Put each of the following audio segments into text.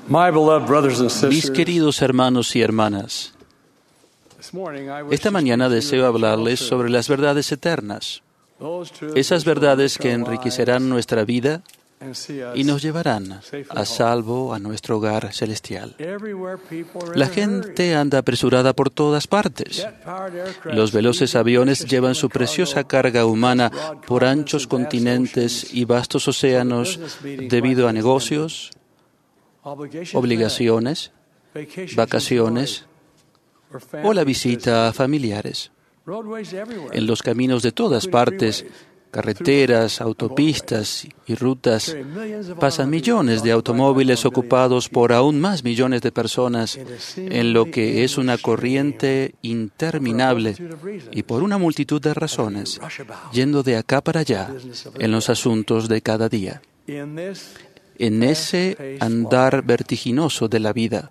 My beloved brothers and Mis sisters, queridos hermanos y hermanas, esta mañana deseo hablarles sobre las verdades eternas, esas verdades que enriquecerán nuestra vida y nos llevarán a salvo a nuestro hogar celestial. La gente anda apresurada por todas partes. Los veloces aviones llevan su preciosa carga humana por anchos continentes y vastos océanos debido a negocios, obligaciones, vacaciones o la visita a familiares. En los caminos de todas partes, carreteras, autopistas y rutas, pasan millones de automóviles ocupados por aún más millones de personas en lo que es una corriente interminable y por una multitud de razones, yendo de acá para allá en los asuntos de cada día. En ese andar vertiginoso de la vida,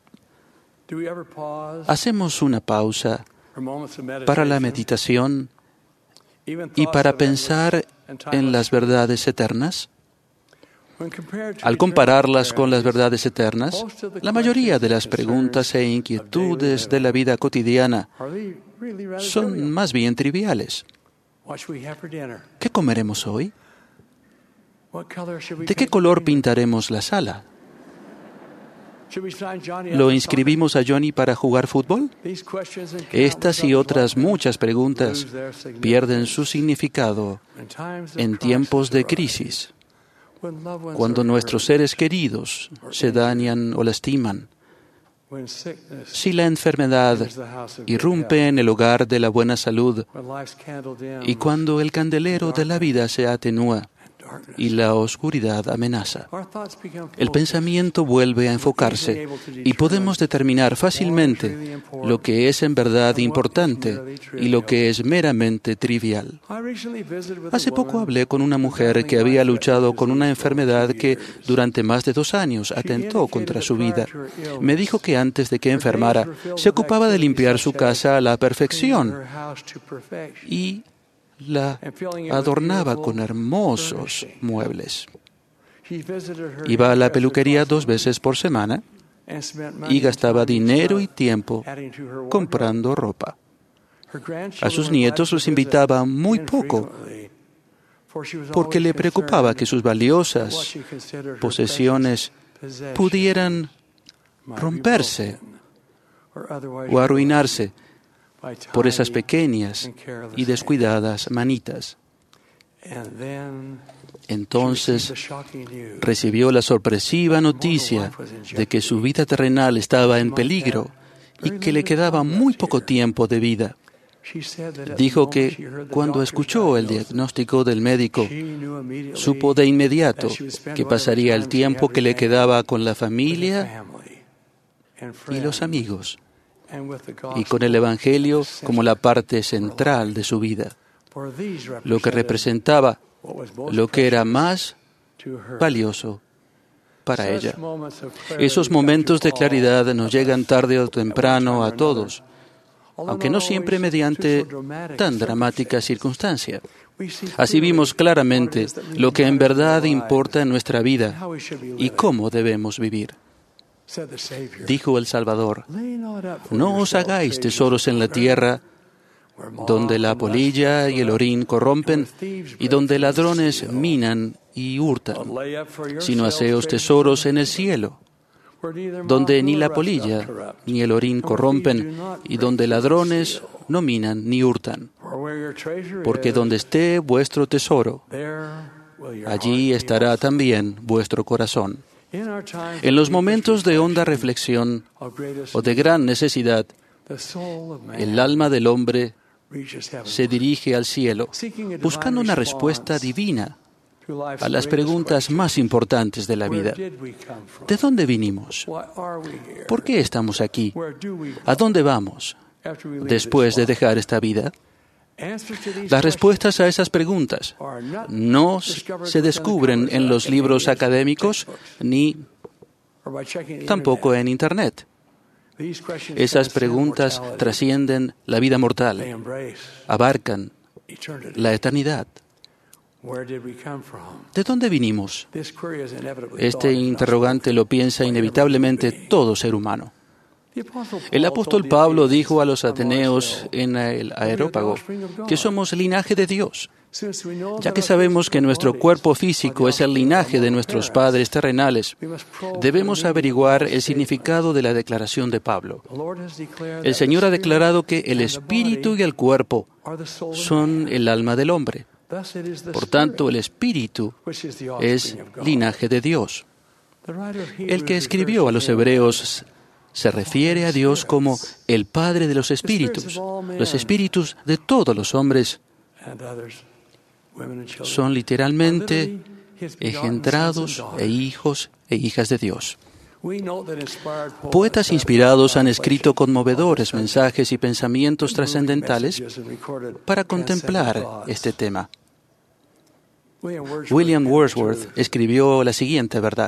hacemos una pausa para la meditación y para pensar en las verdades eternas. Al compararlas con las verdades eternas, la mayoría de las preguntas e inquietudes de la vida cotidiana son más bien triviales. ¿Qué comeremos hoy? ¿De qué color pintaremos la sala? ¿Lo inscribimos a Johnny para jugar fútbol? Estas y otras muchas preguntas pierden su significado en tiempos de crisis, cuando nuestros seres queridos se dañan o lastiman, si la enfermedad irrumpe en el hogar de la buena salud y cuando el candelero de la vida se atenúa y la oscuridad amenaza. El pensamiento vuelve a enfocarse y podemos determinar fácilmente lo que es en verdad importante y lo que es meramente trivial. Hace poco hablé con una mujer que había luchado con una enfermedad que durante más de 2 años atentó contra su vida. Me dijo que antes de que enfermara, se ocupaba de limpiar su casa a la perfección y la adornaba con hermosos muebles. Iba a la peluquería 2 veces por semana y gastaba dinero y tiempo comprando ropa. A sus nietos los invitaba muy poco porque le preocupaba que sus valiosas posesiones pudieran romperse o arruinarse por esas pequeñas y descuidadas manitas. Entonces recibió la sorpresiva noticia de que su vida terrenal estaba en peligro y que le quedaba muy poco tiempo de vida. Dijo que cuando escuchó el diagnóstico del médico, supo de inmediato que pasaría el tiempo que le quedaba con la familia y los amigos, y con el Evangelio como la parte central de su vida, lo que representaba lo que era más valioso para ella. Esos momentos de claridad nos llegan tarde o temprano a todos, aunque no siempre mediante tan dramática circunstancia. Así vimos claramente lo que en verdad importa en nuestra vida y cómo debemos vivir. Dijo el Salvador: no os hagáis tesoros en la tierra, donde la polilla y el orín corrompen y donde ladrones minan y hurtan, sino haceos tesoros en el cielo, donde ni la polilla ni el orín corrompen y donde ladrones no minan ni hurtan. Porque donde esté vuestro tesoro, allí estará también vuestro corazón. En los momentos de honda reflexión o de gran necesidad, el alma del hombre se dirige al cielo, buscando una respuesta divina a las preguntas más importantes de la vida. ¿De dónde vinimos? ¿Por qué estamos aquí? ¿A dónde vamos después de dejar esta vida? Las respuestas a esas preguntas no se descubren en los libros académicos ni tampoco en Internet. Esas preguntas trascienden la vida mortal, abarcan la eternidad. ¿De dónde vinimos? Este interrogante lo piensa inevitablemente todo ser humano. El apóstol Pablo dijo a los ateneos en el Areópago que somos linaje de Dios. Ya que sabemos que nuestro cuerpo físico es el linaje de nuestros padres terrenales, debemos averiguar el significado de la declaración de Pablo. El Señor ha declarado que el espíritu y el cuerpo son el alma del hombre. Por tanto, el espíritu es linaje de Dios. El que escribió a los Hebreos se refiere a Dios como el Padre de los espíritus. Los espíritus de todos los hombres son literalmente engendrados e hijos e hijas de Dios. Poetas inspirados han escrito conmovedores mensajes y pensamientos trascendentales para contemplar este tema. William Wordsworth escribió la siguiente verdad: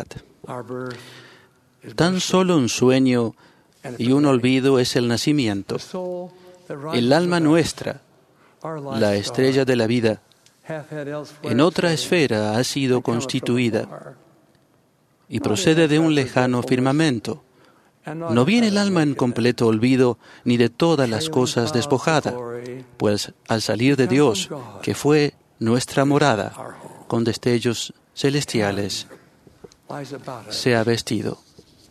tan solo un sueño y un olvido es el nacimiento. El alma nuestra, la estrella de la vida, en otra esfera ha sido constituida y procede de un lejano firmamento. No viene el alma en completo olvido ni de todas las cosas despojada, pues al salir de Dios, que fue nuestra morada, con destellos celestiales, se ha vestido.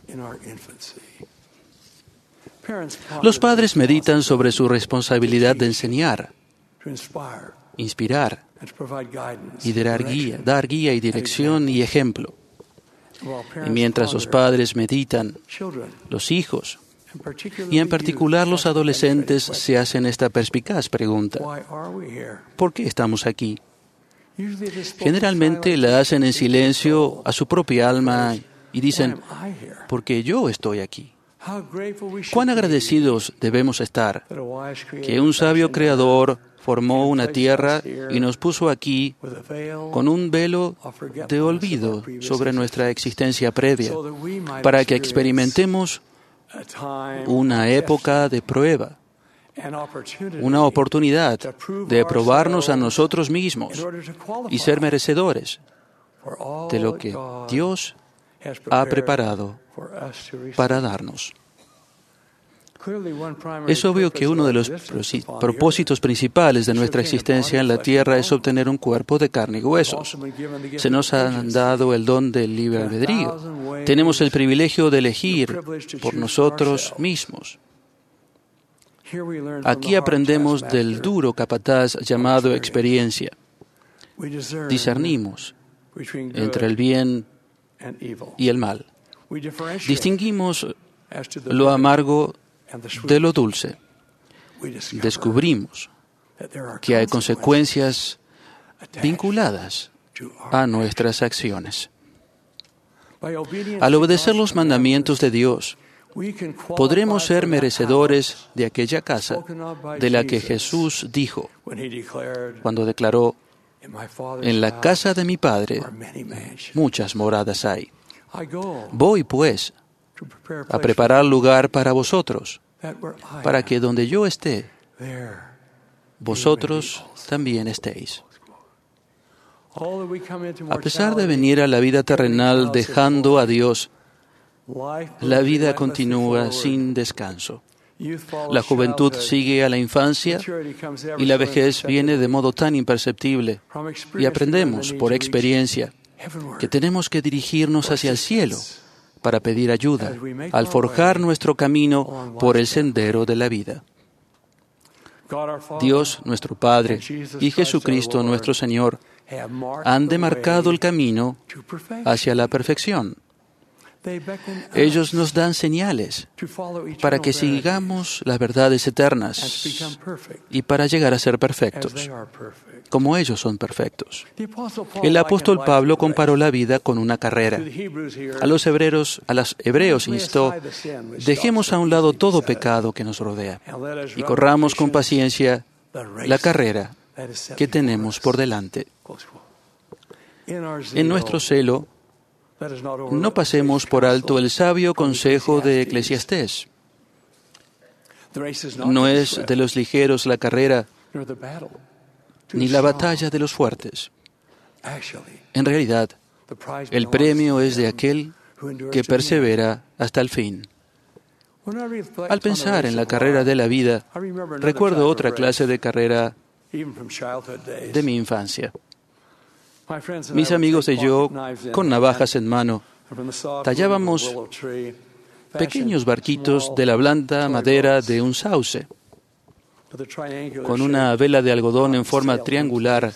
Los padres meditan sobre su responsabilidad de enseñar, inspirar y dar guía y dirección y ejemplo. Y mientras los padres meditan, los hijos, y en particular los adolescentes, se hacen esta perspicaz pregunta: ¿por qué estamos aquí? Generalmente la hacen en silencio a su propia alma y dicen: ¿por qué yo estoy aquí? ¿Cuán agradecidos debemos estar que un sabio creador formó una tierra y nos puso aquí con un velo de olvido sobre nuestra existencia previa, para que experimentemos una época de prueba, una oportunidad de probarnos a nosotros mismos y ser merecedores de lo que Dios ha preparado para darnos? Es obvio que uno de los propósitos principales de nuestra existencia en la tierra es obtener un cuerpo de carne y huesos. Se nos ha dado el don del libre albedrío. Tenemos el privilegio de elegir por nosotros mismos. Aquí aprendemos del duro capataz llamado experiencia. Discernimos entre el bien y el mal. Distinguimos lo amargo de lo dulce. Descubrimos que hay consecuencias vinculadas a nuestras acciones. Al obedecer los mandamientos de Dios, podremos ser merecedores de aquella casa de la que Jesús dijo cuando declaró: en la casa de mi Padre muchas moradas hay. Voy, pues, a preparar lugar para vosotros, para que donde yo esté, vosotros también estéis. A pesar de venir a la vida terrenal dejando a Dios, la vida continúa sin descanso. La juventud sigue a la infancia y la vejez viene de modo tan imperceptible. Y aprendemos por experiencia que tenemos que dirigirnos hacia el cielo para pedir ayuda al forjar nuestro camino por el sendero de la vida. Dios, nuestro Padre, y Jesucristo, nuestro Señor, han demarcado el camino hacia la perfección. Ellos nos dan señales para que sigamos las verdades eternas y para llegar a ser perfectos, como ellos son perfectos. El apóstol Pablo comparó la vida con una carrera. A los hebreos instó: dejemos a un lado todo pecado que nos rodea y corramos con paciencia la carrera que tenemos por delante. En nuestro celo, no pasemos por alto el sabio consejo de Eclesiastés. No es de los ligeros la carrera, ni la batalla de los fuertes. En realidad, el premio es de aquel que persevera hasta el fin. Al pensar en la carrera de la vida, recuerdo otra clase de carrera de mi infancia. Mis amigos y yo, con navajas en mano, tallábamos pequeños barquitos de la blanda madera de un sauce. Con una vela de algodón en forma triangular,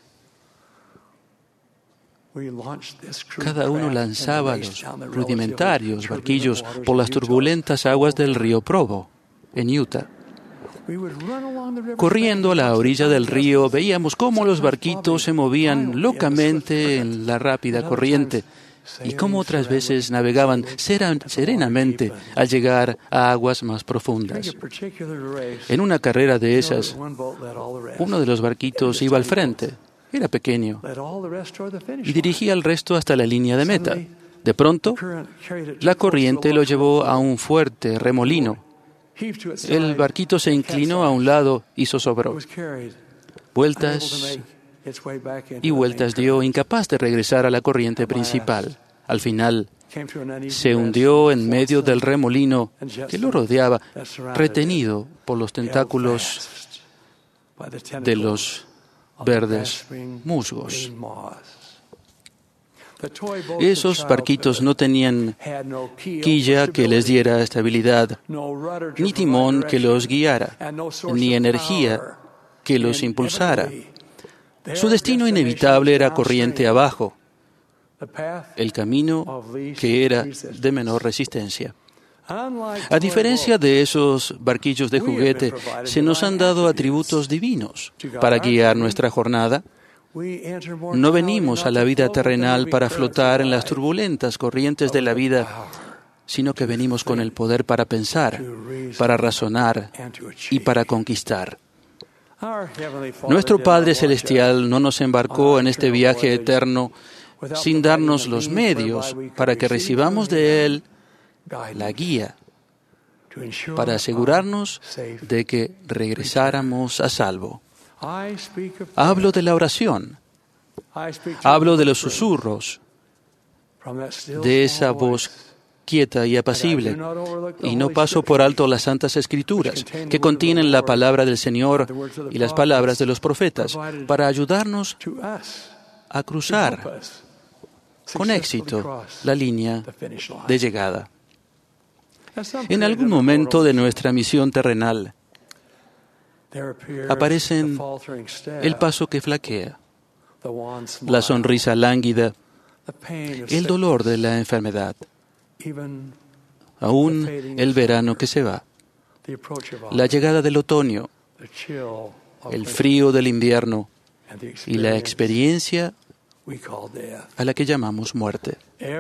cada uno lanzaba los rudimentarios barquillos por las turbulentas aguas del río Provo, en Utah. Corriendo a la orilla del río, veíamos cómo los barquitos se movían locamente en la rápida corriente y cómo otras veces navegaban serenamente al llegar a aguas más profundas. En una carrera de esas, uno de los barquitos iba al frente. Era pequeño y dirigía al resto hasta la línea de meta. De pronto, la corriente lo llevó a un fuerte remolino. El barquito se inclinó a un lado y zozobró. Vueltas y vueltas dio, incapaz de regresar a la corriente principal. Al final, se hundió en medio del remolino que lo rodeaba, retenido por los tentáculos de los verdes musgos. Esos barquitos no tenían quilla que les diera estabilidad, ni timón que los guiara, ni energía que los impulsara. Su destino inevitable era corriente abajo, el camino que era de menor resistencia. A diferencia de esos barquillos de juguete, se nos han dado atributos divinos para guiar nuestra jornada. No venimos a la vida terrenal para flotar en las turbulentas corrientes de la vida, sino que venimos con el poder para pensar, para razonar y para conquistar. Nuestro Padre Celestial no nos embarcó en este viaje eterno sin darnos los medios para que recibamos de Él la guía, para asegurarnos de que regresáramos a salvo. Hablo de la oración, hablo de los susurros, de esa voz quieta y apacible, y no paso por alto las Santas Escrituras, que contienen la palabra del Señor y las palabras de los profetas, para ayudarnos a cruzar con éxito la línea de llegada. En algún momento de nuestra misión terrenal, aparecen el paso que flaquea, la sonrisa lánguida, el dolor de la enfermedad, aún el verano que se va, la llegada del otoño, el frío del invierno y la experiencia a la que llamamos muerte.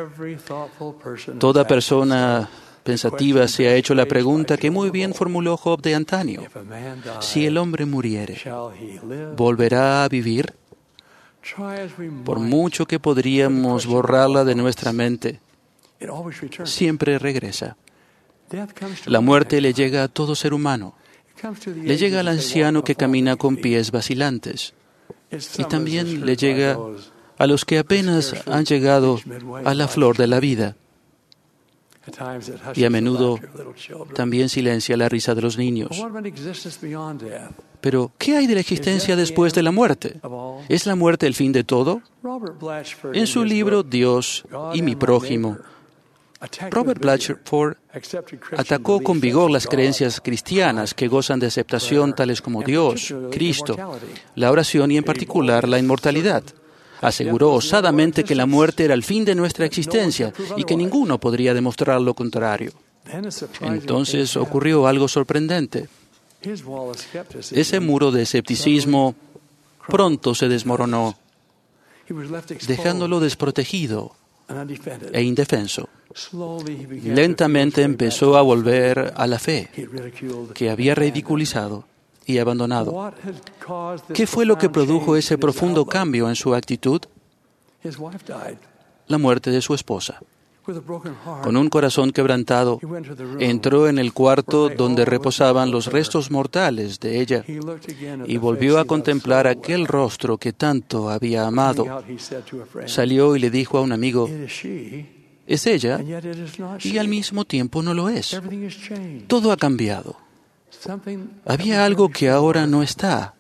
Toda persona pensativa se ha hecho la pregunta que muy bien formuló Job de antaño: si el hombre muriere, ¿volverá a vivir? Por mucho que podríamos borrarla de nuestra mente, siempre regresa. La muerte le llega a todo ser humano. Le llega al anciano que camina con pies vacilantes. Y también le llega a los que apenas han llegado a la flor de la vida. Y a menudo también silencia la risa de los niños. Pero, ¿qué hay de la existencia después de la muerte? ¿Es la muerte el fin de todo? En su libro Dios y mi prójimo, Robert Blatchford atacó con vigor las creencias cristianas que gozan de aceptación, tales como Dios, Cristo, la oración y en particular la inmortalidad. Aseguró osadamente que la muerte era el fin de nuestra existencia y que ninguno podría demostrar lo contrario. Entonces ocurrió algo sorprendente. Ese muro de escepticismo pronto se desmoronó, dejándolo desprotegido e indefenso. Lentamente empezó a volver a la fe que había ridiculizado y abandonado. ¿Qué fue lo que produjo ese profundo cambio en su actitud? La muerte de su esposa. Con un corazón quebrantado, entró en el cuarto donde reposaban los restos mortales de ella y volvió a contemplar aquel rostro que tanto había amado. Salió y le dijo a un amigo, es ella, y al mismo tiempo no lo es. Todo ha cambiado. Había algo que ahora no está.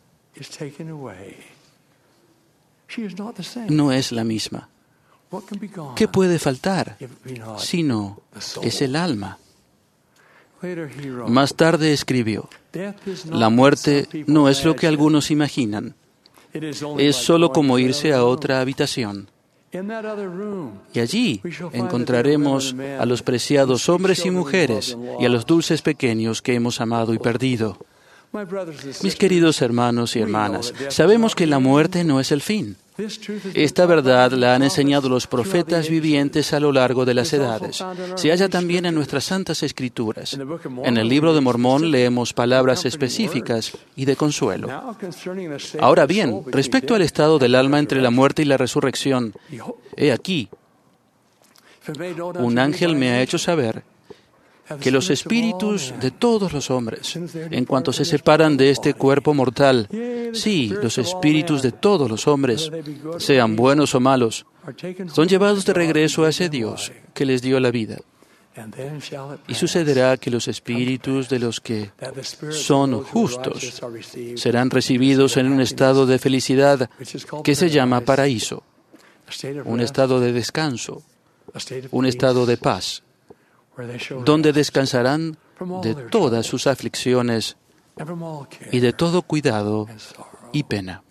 No es la misma. ¿Qué puede faltar? Sino es el alma. Más tarde escribió, la muerte no es lo que algunos imaginan. Es solo como irse a otra habitación. Y allí encontraremos a los preciados hombres y mujeres y a los dulces pequeños que hemos amado y perdido. Mis queridos hermanos y hermanas, sabemos que la muerte no es el fin. Esta verdad la han enseñado los profetas vivientes a lo largo de las edades. Se halla también en nuestras santas escrituras. En el libro de Mormón leemos palabras específicas y de consuelo. Ahora bien, respecto al estado del alma entre la muerte y la resurrección, he aquí, un ángel me ha hecho saber que los espíritus de todos los hombres, en cuanto se separan de este cuerpo mortal, sí, los espíritus de todos los hombres, sean buenos o malos, son llevados de regreso a ese Dios que les dio la vida. Y sucederá que los espíritus de los que son justos serán recibidos en un estado de felicidad que se llama paraíso, un estado de descanso, un estado de paz, donde descansarán de todas sus aflicciones y de todo cuidado y pena.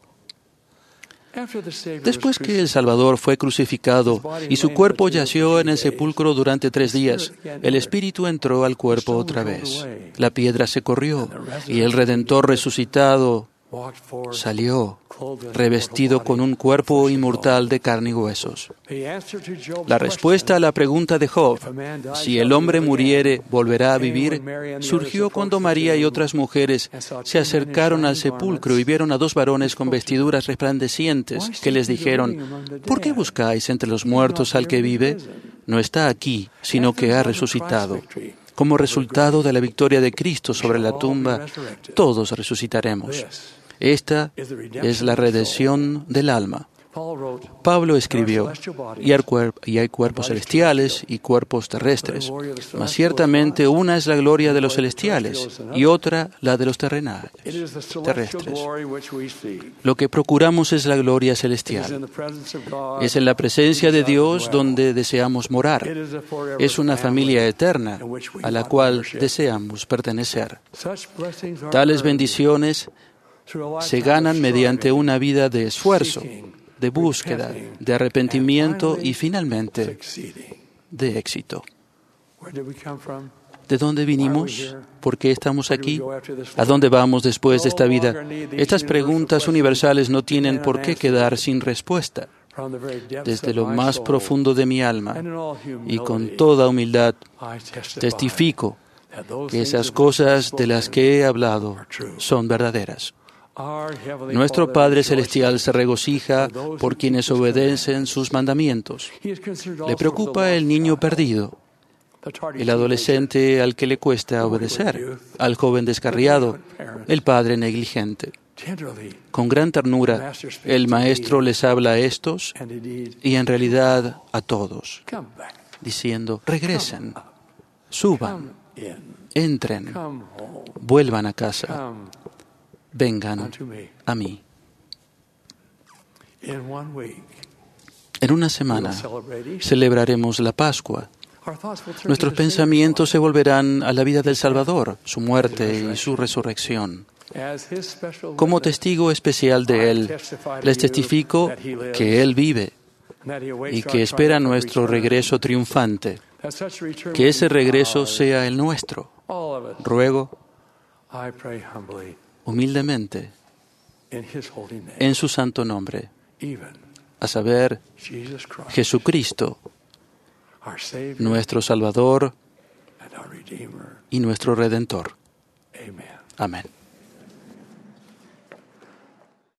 Después que el Salvador fue crucificado y su cuerpo yació en el sepulcro durante 3 días, el Espíritu entró al cuerpo otra vez. La piedra se corrió y el Redentor resucitado salió, revestido con un cuerpo inmortal de carne y huesos. La respuesta a la pregunta de Job, si el hombre muriere, ¿volverá a vivir?, surgió cuando María y otras mujeres se acercaron al sepulcro y vieron a 2 varones con vestiduras resplandecientes que les dijeron, ¿por qué buscáis entre los muertos al que vive? No está aquí, sino que ha resucitado. Como resultado de la victoria de Cristo sobre la tumba, todos resucitaremos. Esta es la redención del alma. Pablo escribió, y hay cuerpos celestiales y cuerpos terrestres, mas ciertamente una es la gloria de los celestiales y otra la de los terrestres. Lo que procuramos es la gloria celestial. Es en la presencia de Dios donde deseamos morar. Es una familia eterna a la cual deseamos pertenecer. Tales bendiciones se ganan mediante una vida de esfuerzo, de búsqueda, de arrepentimiento y finalmente de éxito. ¿De dónde vinimos? ¿Por qué estamos aquí? ¿A dónde vamos después de esta vida? Estas preguntas universales no tienen por qué quedar sin respuesta. Desde lo más profundo de mi alma y con toda humildad testifico que esas cosas de las que he hablado son verdaderas. Nuestro Padre Celestial se regocija por quienes obedecen sus mandamientos. Le preocupa el niño perdido, el adolescente al que le cuesta obedecer, al joven descarriado, el padre negligente. Con gran ternura, el Maestro les habla a estos y en realidad a todos, diciendo, regresen, suban, entren, vuelvan a casa. Vengan a mí. En una semana celebraremos la Pascua. Nuestros pensamientos se volverán a la vida del Salvador, su muerte y su resurrección. Como testigo especial de Él, les testifico que Él vive y que espera nuestro regreso triunfante. Que ese regreso sea el nuestro. Ruego humildemente, en su santo nombre, a saber, Jesucristo, nuestro Salvador y nuestro Redentor. Amén.